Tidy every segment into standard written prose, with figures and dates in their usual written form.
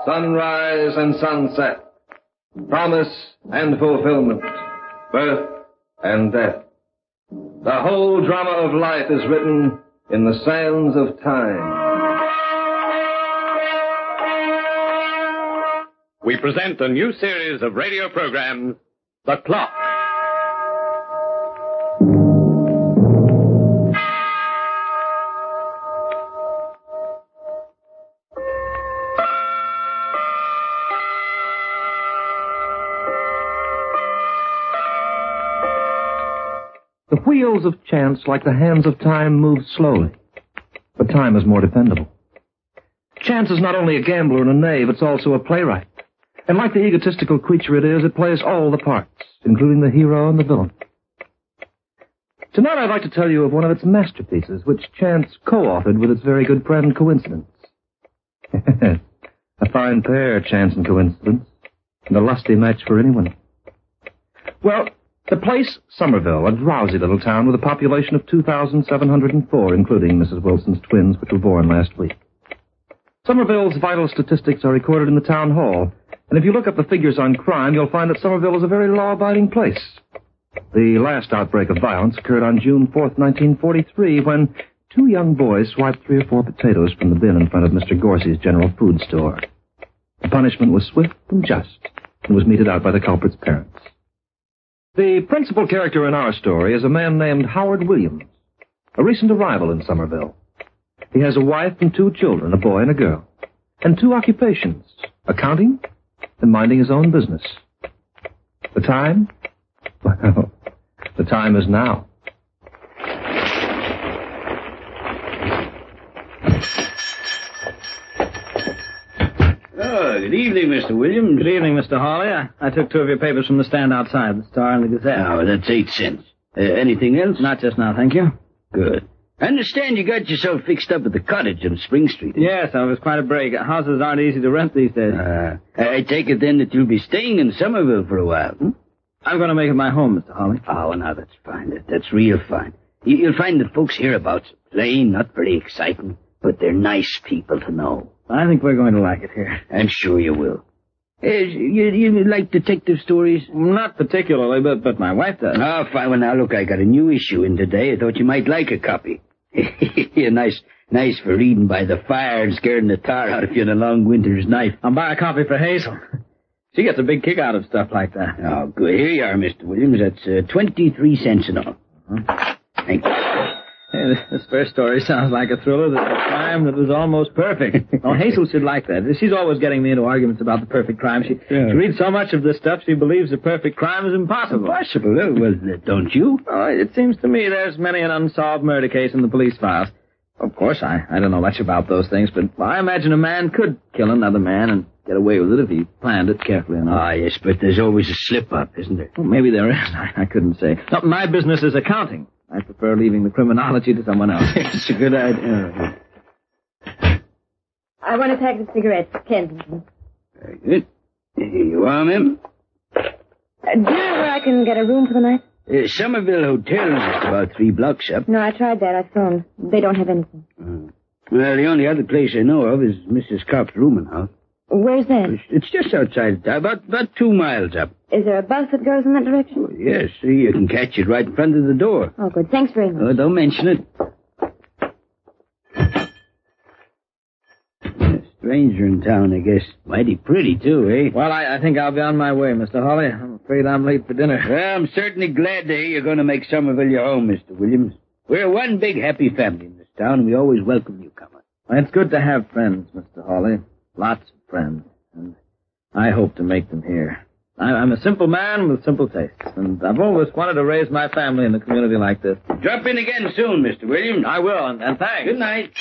sunrise and sunset, promise and fulfillment, birth and death. The whole drama of life is written in the sands of time. We present a new series of radio programs, The Clock. The wheels of chance, like the hands of time, move slowly. But time is more dependable. Chance is not only a gambler and a knave, it's also a playwright. And like the egotistical creature it is, it plays all the parts, including the hero and the villain. Tonight I'd like to tell you of one of its masterpieces, which Chance co-authored with its very good friend Coincidence. A fine pair, Chance and Coincidence, and a lusty match for anyone. Well, the place, Somerville, a drowsy little town with a population of 2,704, including Mrs. Wilson's twins, which were born last week. Somerville's vital statistics are recorded in the town hall, and if you look up the figures on crime, you'll find that Somerville is a very law-abiding place. The last outbreak of violence occurred on June 4th, 1943, when two young boys swiped 3 or 4 potatoes from the bin in front of Mr. Gorsey's general food store. The punishment was swift and just, and was meted out by the culprit's parents. The principal character in our story is a man named Howard Williams, a recent arrival in Somerville. He has a wife and 2 children, a boy and a girl, and 2 occupations, accounting and minding his own business. The time? Well, the time is now. Oh, good evening, Mr. Williams. Good evening, Mr. Hawley. I took 2 of your papers from the stand outside, the Star and the Gazette. Oh, that's 8 cents. Anything else? Not just now, thank you. Good. I understand you got yourself fixed up at the cottage on Spring Street. Yes, it was quite a break. Houses aren't easy to rent these days. I take it then that you'll be staying in Somerville for a while, hmm? I'm going to make it my home, Mr. Hawley. Oh, now that's fine. That's real fine. You'll find that folks hereabouts are plain, not very exciting, but they're nice people to know. I think we're going to like it here. I'm sure you will. You like detective stories? Not particularly, but my wife does. Oh, fine. Well, now, look, I got a new issue in today. I thought you might like a copy. nice for reading by the fire and scaring the tar out of you on a long winter's night. I'll buy a copy for Hazel. She gets a big kick out of stuff like that. Oh, good. Here you are, Mr. Williams. That's 23 cents in all. Thank you. Hey, this first story sounds like a thriller that's a crime that was almost perfect. Oh, Hazel should like that. She's always getting me into arguments about the perfect crime. She reads so much of this stuff, she believes the perfect crime is impossible. Impossible? Well, don't you? Oh, it seems to me there's many an unsolved murder case in the police files. Of course, I don't know much about those things, but I imagine a man could kill another man and get away with it if he planned it carefully enough. Ah, yes, but there's always a slip-up, isn't there? Well, maybe there is. I couldn't say. No, my business is accounting. I prefer leaving the criminology to someone else. It's a good idea. I want a pack of cigarettes, Kensington. Very good. Here you are, ma'am. Do you know where I can get a room for the night? Somerville Hotel is just about 3 blocks up. No, I tried that. I phoned. They don't have anything. Well, the only other place I know of is Mrs. Kopp's rooming house. Where's that? It's just outside town, about 2 miles up. Is there a bus that goes in that direction? Oh, yes, you can catch it right in front of the door. Oh, good. Thanks very much. Oh, don't mention it. A stranger in town, I guess. Mighty pretty, too, eh? Well, I think I'll be on my way, Mr. Hawley. I'm afraid I'm late for dinner. Well, I'm certainly glad to hear you're going to make Somerville your home, Mr. Williams. We're one big happy family in this town, and we always welcome newcomers. Well, it's good to have friends, Mr. Hawley. Lots of friends. And I hope to make them here. I'm a simple man with simple tastes, and I've always wanted to raise my family in a community like this. Drop in again soon, Mr. Williams. I will, and thanks. Good night.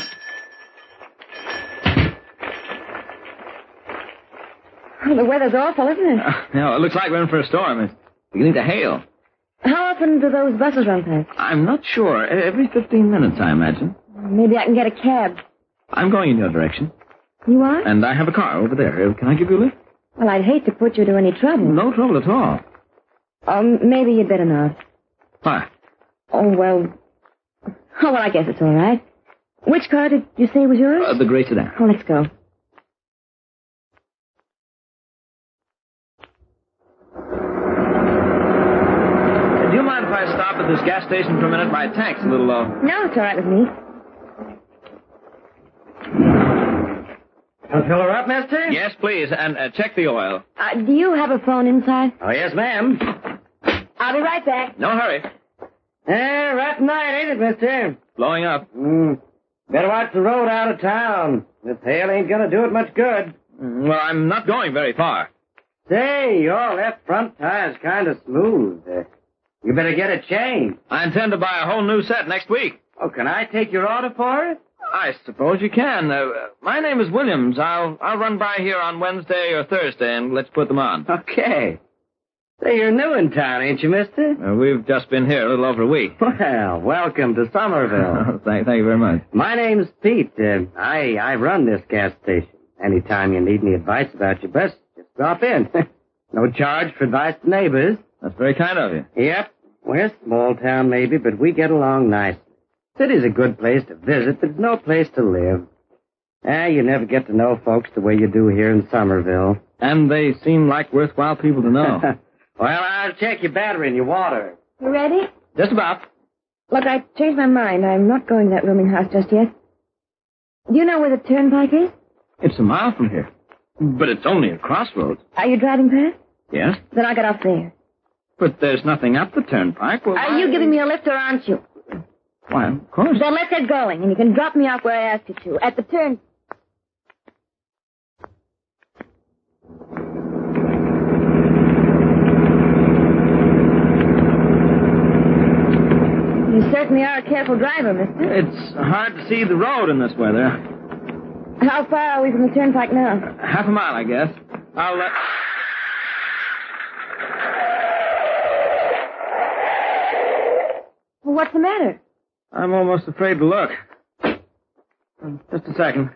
Oh, the weather's awful, isn't it? It looks like we're in for a storm. It's beginning to hail. How often do those buses run past? I'm not sure. Every 15 minutes, I imagine. Maybe I can get a cab. I'm going in your direction. You are? And I have a car over there. Can I give you a lift? Well, I'd hate to put you to any trouble. No trouble at all. Maybe you'd better not. Why? Oh, well, I guess it's all right. Which car did you say was yours? The gray sedan. Oh, let's go. I stop at this gas station for a minute? My tank's a little low. No, it's all right with me. I'll fill her up, mister? Yes, please, and check the oil. Do you have a phone inside? Oh, yes, ma'am. I'll be right back. No hurry. Right night, ain't it, mister? Blowing up. Better watch the road out of town. This hail ain't gonna do it much good. Well, I'm not going very far. Say, your left front tire's kind of smooth. You better get it changed. I intend to buy a whole new set next week. Oh, can I take your order for it? I suppose you can. My name is Williams. I'll run by here on Wednesday or Thursday, and let's put them on. Okay. Say, you're new in town, ain't you, mister? We've just been here a little over a week. Well, welcome to Somerville. Thank you very much. My name's Pete. I run this gas station. Anytime you need any advice about your bus, just drop in. No charge for advice to neighbors. That's very kind of you. Yep. We're a small town, maybe, but we get along nicely. City's a good place to visit, but no place to live. You never get to know folks the way you do here in Somerville. And they seem like worthwhile people to know. Well, I'll check your battery and your water. You ready? Just about. Look, I changed my mind. I'm not going to that rooming house just yet. Do you know where the turnpike is? It's a mile from here. But it's only a crossroads. Are you driving past? Yes? Then I'll get off there. But there's nothing up the turnpike. Well, Are you giving me a lift or aren't you? Why, of course. Then let's get going, and you can drop me off where I asked you to, at the turn. You certainly are a careful driver, mister. It's hard to see the road in this weather. How far are we from the turnpike now? Half a mile, I guess. I'll Well, what's the matter? I'm almost afraid to look. Just a second.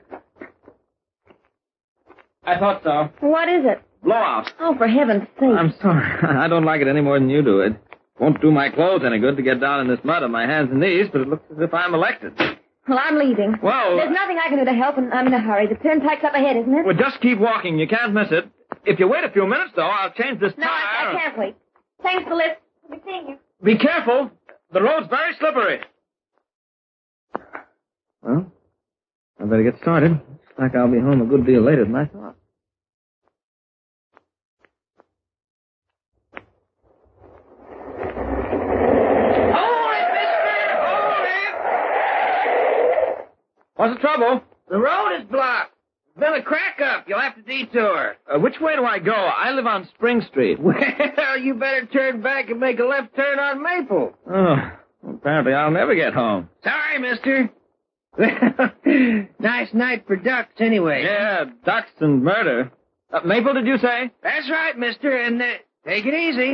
I thought so. What is it? Blowout. Oh, for heaven's sake. I'm sorry. I don't like it any more than you do. It won't do my clothes any good to get down in this mud on my hands and knees, but it looks as if I'm elected. Well, I'm leaving. Well... There's nothing I can do to help, and I'm in a hurry. The turnpike's up ahead, isn't it? Well, just keep walking. You can't miss it. If you wait a few minutes, though, I'll change this No, tire. I can't wait. Thanks for the lift. I'll be seeing you. Be careful. The road's very slippery. Well, I better get started. Looks like I'll be home a good deal later than I thought. What's the trouble? The road is blocked. There's been a crack up. You'll have to detour. Which way do I go? I live on Spring Street. Well, you better turn back and make a left turn on Maple. Oh, apparently I'll never get home. Sorry, mister. Nice night for ducks, anyway. Yeah, ducks and murder. Maple, did you say? That's right, mister, and take it easy.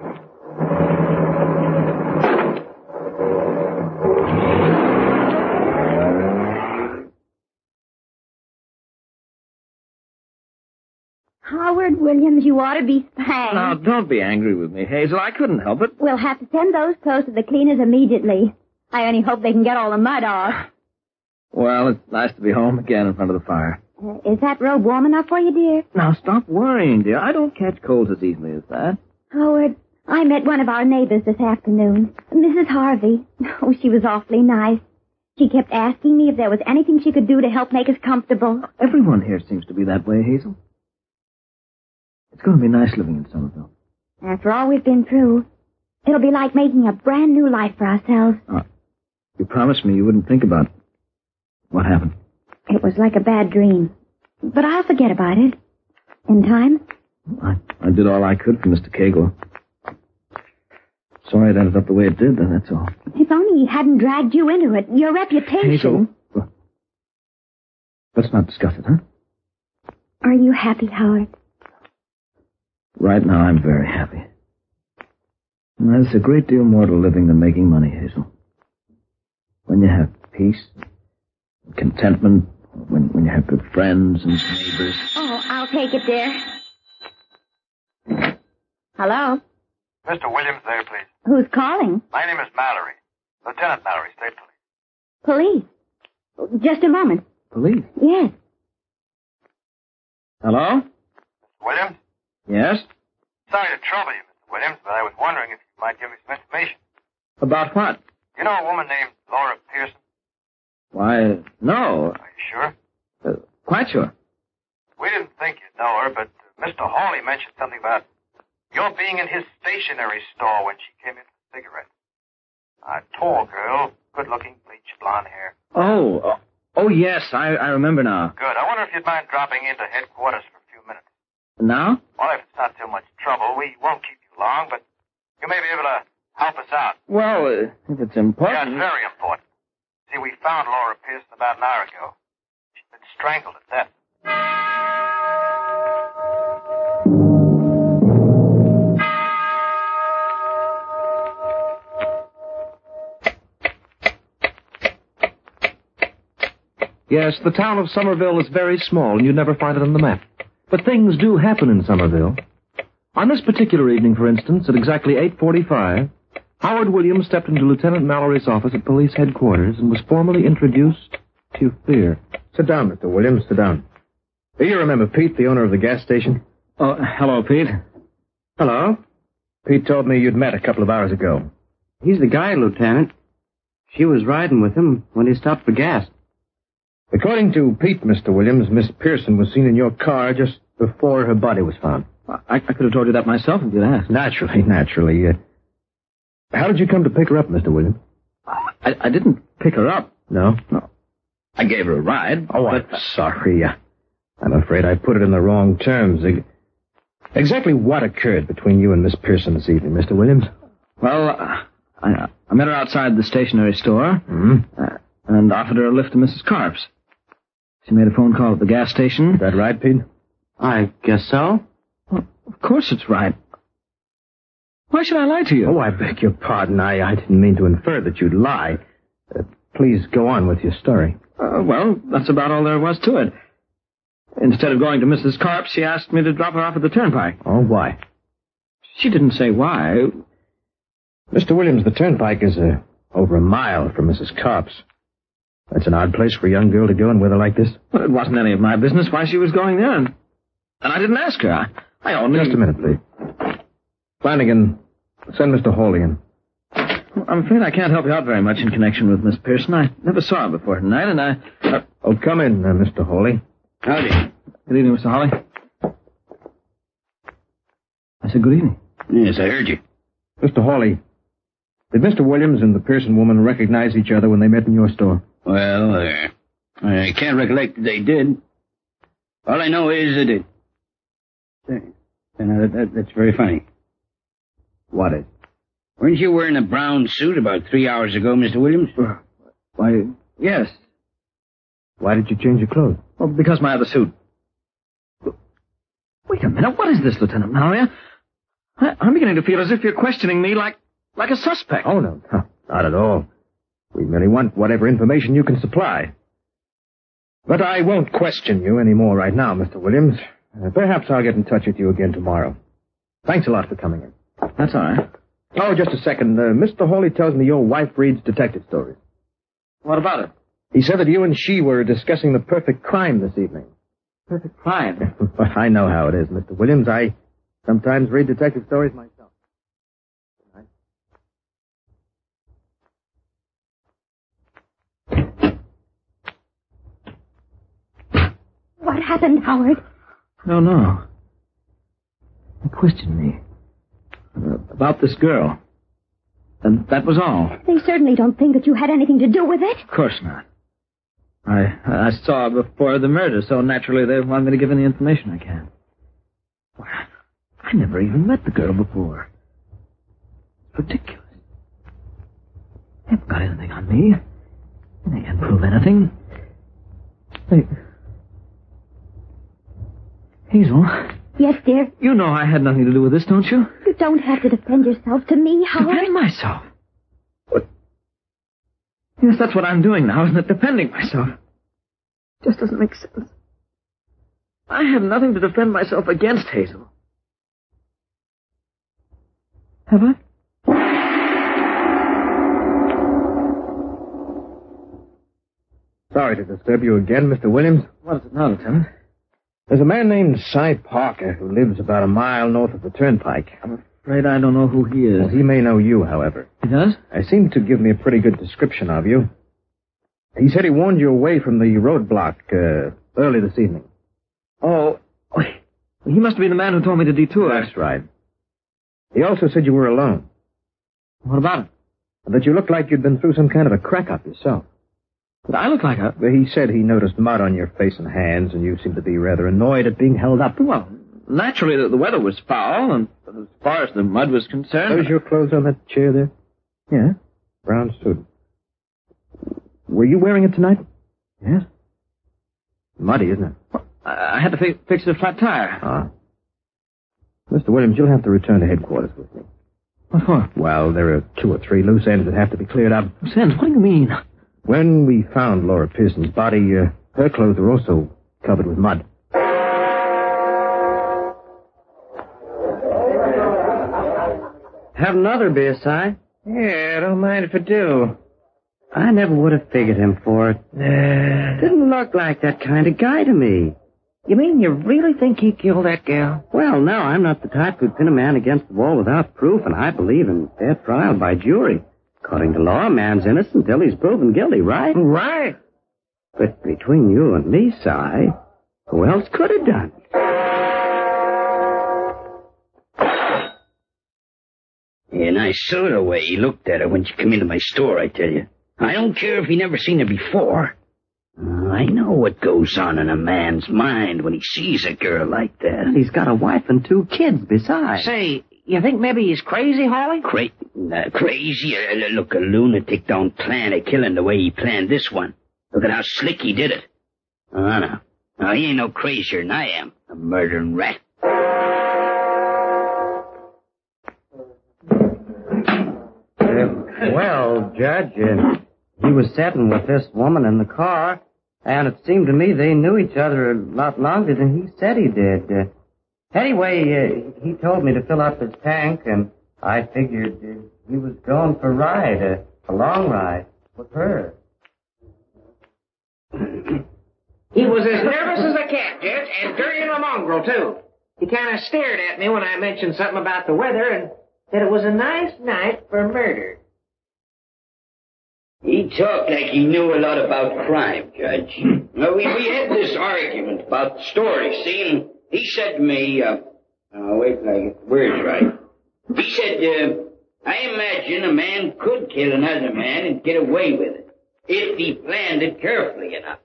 Howard Williams, you ought to be spanked. Now, don't be angry with me, Hazel. I couldn't help it. We'll have to send those clothes to the cleaners immediately. I only hope they can get all the mud off. Well, it's nice to be home again in front of the fire. Is that robe warm enough for you, dear? Now, stop worrying, dear. I don't catch colds as easily as that. Howard, I met one of our neighbors this afternoon, Mrs. Harvey. Oh, she was awfully nice. She kept asking me if there was anything she could do to help make us comfortable. Everyone here seems to be that way, Hazel. It's going to be nice living in Somerville. After all we've been through, it'll be like making a brand new life for ourselves. You promised me you wouldn't think about what happened. It was like a bad dream. But I'll forget about it. In time. I did all I could for Mr. Cagle. Sorry it ended up the way it did, that's all. If only he hadn't dragged you into it. Your reputation. Hazel, look, let's not discuss it, huh? Are you happy, Howard? Right now, I'm very happy. There's a great deal more to living than making money, Hazel. When you have peace, contentment, when you have good friends and neighbors. Oh, I'll take it, dear. Hello? Mr. Williams there, please. Who's calling? My name is Mallory. Lieutenant Mallory, State Police. Police. Just a moment. Police? Yes. Hello? Williams? Yes? Sorry to trouble you, Mr. Williams, but I was wondering if you might give me some information. About what? You know a woman named Laura Pearson? Why, no. Are you sure? Quite sure. We didn't think you'd know her, but Mr. Hawley mentioned something about your being in his stationery store when she came in for cigarettes. A tall girl, good-looking, bleached blonde hair. Oh, yes, I remember now. Good. I wonder if you'd mind dropping into headquarters for a few minutes. Now? Well, if it's not too much trouble, we won't keep you long, but you may be able to help us out. Well, if it's important. Yeah, it's very important. See, we found Laura Pearson about an hour ago. She's been strangled to death. Yes, the town of Somerville is very small, and you'd never find it on the map. But things do happen in Somerville. On this particular evening, for instance, at exactly 8:45, Howard Williams stepped into Lieutenant Mallory's office at police headquarters and was formally introduced to Fear. Sit down, Mr. Williams, sit down. Do you remember Pete, the owner of the gas station? Oh, hello, Pete. Hello. Pete told me you'd met a couple of hours ago. He's the guy, Lieutenant. She was riding with him when he stopped for gas. According to Pete, Mr. Williams, Miss Pearson was seen in your car just before her body was found. I could have told you that myself if you'd asked. Naturally. How did you come to pick her up, Mr. Williams? I didn't pick her up. No? No. I gave her a ride. Oh, I'm sorry. I'm afraid I put it in the wrong terms. Exactly what occurred between you and Miss Pearson this evening, Mr. Williams? Well, I met her outside the stationery store and offered her a lift to Mrs. Carp's. She made a phone call at the gas station. Is that right, Pete? I guess so. Well, of course it's right. Why should I lie to you? Oh, I beg your pardon. I didn't mean to infer that you'd lie. Please go on with your story. Well, that's about all there was to it. Instead of going to Mrs. Carp's, she asked me to drop her off at the turnpike. Oh, why? She didn't say why. Mr. Williams, the turnpike is over a mile from Mrs. Carp's. That's an odd place for a young girl to go in weather like this. Well, it wasn't any of my business why she was going there, and I didn't ask her. I only... Just a minute, please. Flanagan, send Mr. Hawley in. I'm afraid I can't help you out very much in connection with Miss Pearson. I never saw her before tonight, and Oh, come in, Mr. Hawley. Howdy. Good evening, Mr. Hawley. I said good evening. Yes, I heard you. Mr. Hawley, did Mr. Williams and the Pearson woman recognize each other when they met in your store? Well, I can't recollect that they did. All I know is that that's very funny. What is? Weren't you wearing a brown suit about 3 hours ago, Mr. Williams? Why, yes. Why did you change your clothes? Well, because my other suit. Wait a minute, what is this, Lieutenant Mallory? I'm beginning to feel as if you're questioning me like a suspect. Oh, no, not at all. We merely want whatever information you can supply. But I won't question you any more right now, Mr. Williams. Perhaps I'll get in touch with you again tomorrow. Thanks a lot for coming in. That's all right. Oh, just a second. Mr. Hawley tells me your wife reads detective stories. What about it? He said that you and she were discussing the perfect crime this evening. Perfect crime? I know how it is, Mr. Williams. I sometimes read detective stories myself. What happened, Howard? I don't know. They questioned me about this girl. And that was all. They certainly don't think that you had anything to do with it. Of course not. I saw her before the murder, so naturally they want me to give any information I can. I never even met the girl before. It's ridiculous. They haven't got anything on me. They can't prove anything. Hazel. Yes, dear? You know I had nothing to do with this, don't you? You don't have to defend yourself to me, Howard. Defend myself? What? Yes, that's what I'm doing now, isn't it? Defending myself. Just doesn't make sense. I have nothing to defend myself against, Hazel. Have I? Sorry to disturb you again, Mr. Williams. What is it now, Lieutenant? There's a man named Cy Parker who lives about a mile north of the turnpike. I'm afraid I don't know who he is. Well, he may know you, however. He does? He seemed to give me a pretty good description of you. He said he warned you away from the roadblock early this evening. Oh, he must be the man who told me to detour. That's right. He also said you were alone. What about it? That you looked like you'd been through some kind of a crack-up yourself. Did I look like a... He said he noticed mud on your face and hands, and you seemed to be rather annoyed at being held up. Well, naturally the weather was foul, and as far as the mud was concerned... Those your clothes on that chair there? Yeah. Brown suit. Were you wearing it tonight? Yes. Muddy, isn't it? Well, I had to fix a flat tire. Ah. Mr. Williams, you'll have to return to headquarters with me. What for? Well, there are 2 or 3 loose ends that have to be cleared up. Loose ends? What do you mean? When we found Laura Pearson's body, her clothes were also covered with mud. Have another beer, Si? Yeah, I don't mind if I do. I never would have figured him for it. Didn't look like that kind of guy to me. You mean you really think he killed that gal? Well, no, I'm not the type who'd pin a man against the wall without proof, and I believe in fair trial by jury. According to law, a man's innocent until he's proven guilty, right? Right. But between you and me, Si, who else could have done it? And I saw the way he looked at her when she came into my store, I tell you. I don't care if he never seen her before. I know what goes on in a man's mind when he sees a girl like that. He's got a wife and 2 kids besides. Say, you think maybe he's crazy, Hawley? Crazy? Look, a lunatic don't plan a killing the way he planned this one. Look at how slick he did it. Oh, no. No, he ain't no crazier than I am. A murdering rat. Well, Judge, he was sitting with this woman in the car, and it seemed to me they knew each other a lot longer than he said he did. Anyway, he told me to fill up his tank, and I figured he was going for a ride, a long ride, with her. He was as nervous as a cat, Judge, and dirty in a mongrel, too. He kind of stared at me when I mentioned something about the weather and said it was a nice night for murder. He talked like he knew a lot about crime, Judge. We had this argument about the story, see, and he said to me, wait till I get the words right. He said, I imagine a man could kill another man and get away with it, if he planned it carefully enough.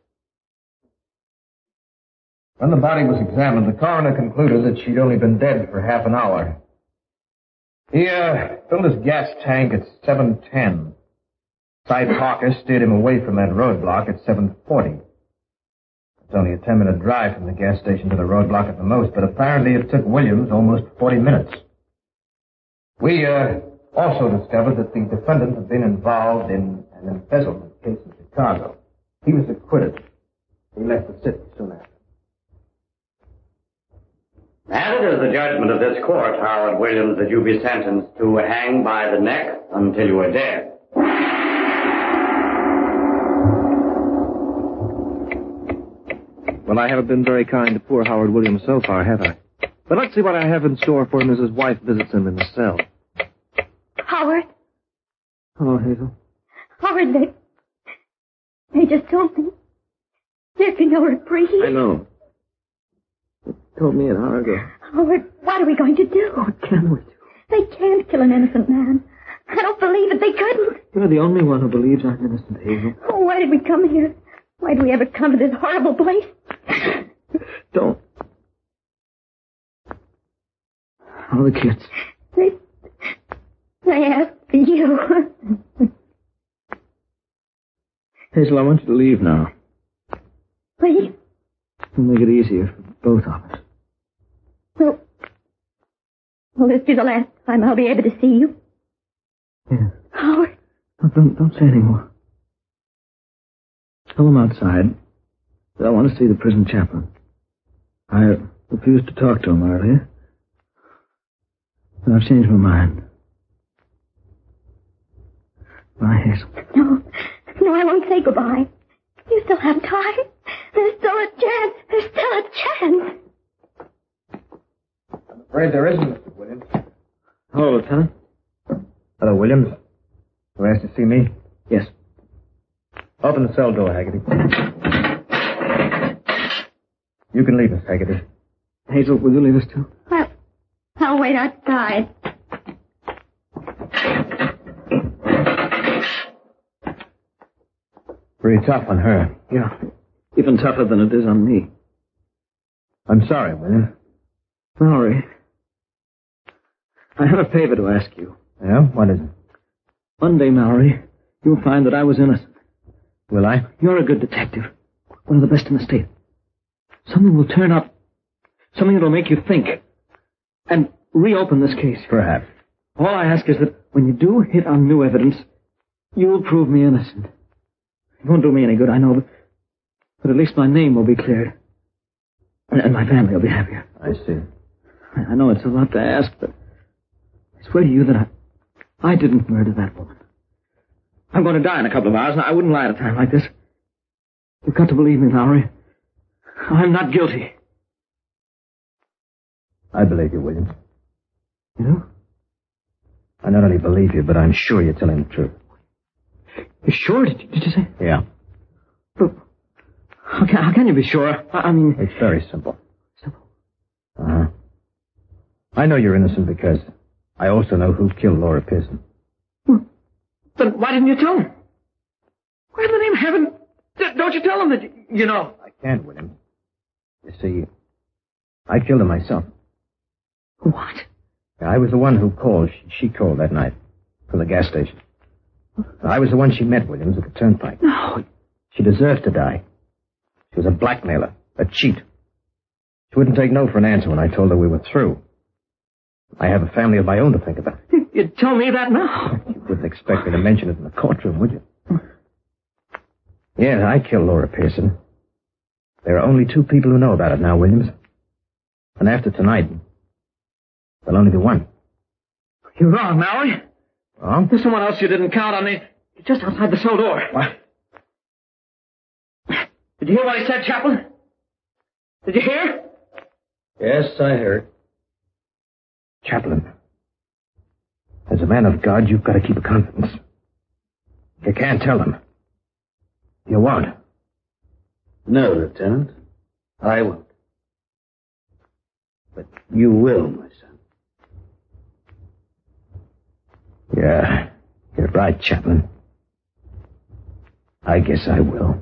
When the body was examined, the coroner concluded that she'd only been dead for half an hour. He filled his gas tank at 7:10. Cy Parker steered him away from that roadblock at 7:40. It's only a 10-minute drive from the gas station to the roadblock at the most, but apparently it took Williams almost 40 minutes. We also discovered that the defendant had been involved in an embezzlement case in Chicago. He was acquitted. He left the city soon after. And it is the judgment of this court, Howard Williams, that you be sentenced to hang by the neck until you are dead. Well, I haven't been very kind to poor Howard Williams so far, have I? But let's see what I have in store for him as his wife visits him in the cell. Howard. Hello, Hazel. Howard, they just told me. There's been no reprieve. I know. They told me an hour ago. Howard, what are we going to do? What can we do? They can't kill an innocent man. I don't believe it. They couldn't. You're the only one who believes I'm innocent, Hazel. Oh, why did we come here? Why did we ever come to this horrible place? Don't. How are the kids? They asked for you. Hazel, I want you to leave now. Please? It'll make it easier for both of us. Will this be the last time I'll be able to see you? Yeah. Howard. Don't say any more. Tell them outside that I want to see the prison chaplain. I refused to talk to him earlier. But I've changed my mind. Bye, Hazel. No, I won't say goodbye. You still have time. There's still a chance. There's still a chance. I'm afraid there isn't, Mr. Williams. Oh, You asked to see me? Yes. Open the cell door, Haggerty. You can leave us, Haggerty. Hazel, will you leave us too? I'll wait outside. Pretty tough on her. Yeah. Even tougher than it is on me. I'm sorry, William. Mallory, I have a favor to ask you. Yeah? What is it? One day, Mallory, you'll find that I was innocent. Will I? You're a good detective. One of the best in the state. Something will turn up. Something that'll make you think. And reopen this case. Perhaps. All I ask is that when you do hit on new evidence, you'll prove me innocent. It won't do me any good, I know, but at least my name will be cleared. And my family will be happier. I see. I know it's a lot to ask, but I swear to you that I didn't murder that woman. I'm going to die in a couple of hours, and I wouldn't lie at a time like this. You've got to believe me, Mallory. I'm not guilty. I believe you, Williams. You do? I not only believe you, but I'm sure you're telling the truth. You're sure? Did you say? Yeah. But how can you be sure? I mean... It's very simple. Simple? Uh-huh. I know you're innocent because I also know who killed Laura Pearson. Well, then why didn't you tell him? Why in the name of heaven don't you tell him that you know? I can't, William. You see, I killed her myself. What? I was the one who called. She called that night from the gas station. I was the one she met, Williams, at the turnpike. No. She deserved to die. She was a blackmailer, a cheat. She wouldn't take no for an answer when I told her we were through. I have a family of my own to think about. You'd tell me that now. You wouldn't expect me to mention it in the courtroom, would you? Yeah, I killed Laura Pearson. There are only 2 people who know about it now, Williams. And after tonight, there'll only be one. You're wrong, Mallory. Wrong? There's someone else you didn't count on me. Just outside the cell door. What? Did you hear what he said, Chaplain? Did you hear? Yes, I heard. Chaplain, as a man of God, you've got to keep a confidence. You can't tell them. You won't. No, Lieutenant. I won't. But you will, my son. Yeah, you're right, Chaplain. I guess I will.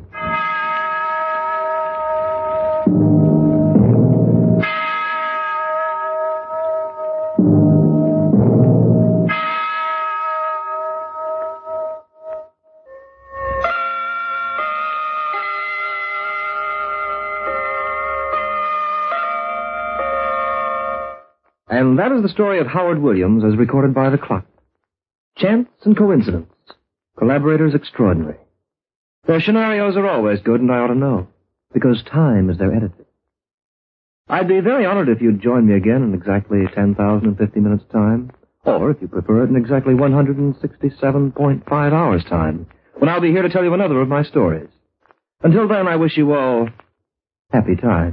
And that is the story of Howard Williams as recorded by the clock. Chance and coincidence. Collaborators extraordinary. Their scenarios are always good, and I ought to know, because time is their editor. I'd be very honored if you'd join me again in exactly 10,050 minutes' time, or, if you prefer it, in exactly 167.5 hours' time, when I'll be here to tell you another of my stories. Until then, I wish you all happy time.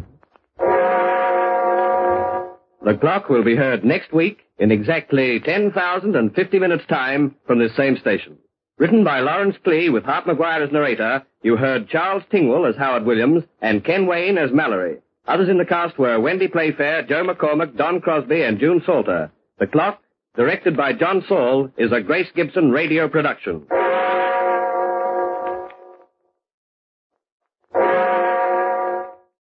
The Clock will be heard next week in exactly 10,050 minutes' time from this same station. Written by Lawrence Klee with Hart McGuire as narrator, you heard Charles Tingwell as Howard Williams and Ken Wayne as Mallory. Others in the cast were Wendy Playfair, Joe McCormick, Don Crosby, and June Salter. The Clock, directed by John Saul, is a Grace Gibson radio production.